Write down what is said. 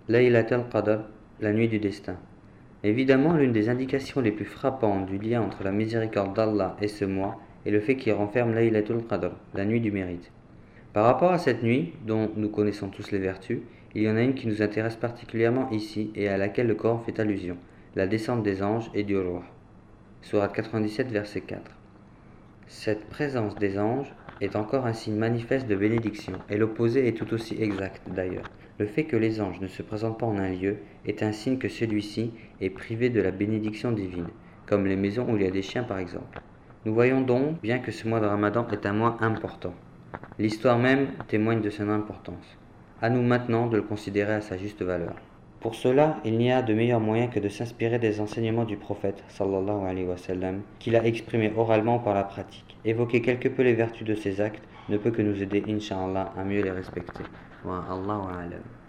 Laylat al-Qadr, la nuit du destin. Évidemment, l'une des indications les plus frappantes du lien entre la miséricorde d'Allah et ce mois est le fait qu'il renferme Laylatul Qadr, la nuit du mérite. Par rapport à cette nuit, dont nous connaissons tous les vertus, il y en a une qui nous intéresse particulièrement ici et à laquelle le Coran fait allusion, la descente des anges et du Ruh. Sourate 97, verset 4. Cette présence des anges est encore un signe manifeste de bénédiction, et l'opposé est tout aussi exact d'ailleurs. Le fait que les anges ne se présentent pas en un lieu est un signe que celui-ci est privé de la bénédiction divine, comme les maisons où il y a des chiens par exemple. Nous voyons donc bien que ce mois de Ramadan est un mois important. L'histoire même témoigne de son importance. À nous maintenant de le considérer à sa juste valeur. Pour cela, il n'y a de meilleur moyen que de s'inspirer des enseignements du prophète, sallallahu alayhi wa sallam, qu'il a exprimés oralement par la pratique. Évoquer quelque peu les vertus de ses actes ne peut que nous aider, incha'Allah, à mieux les respecter. Wa Allahu a'lam.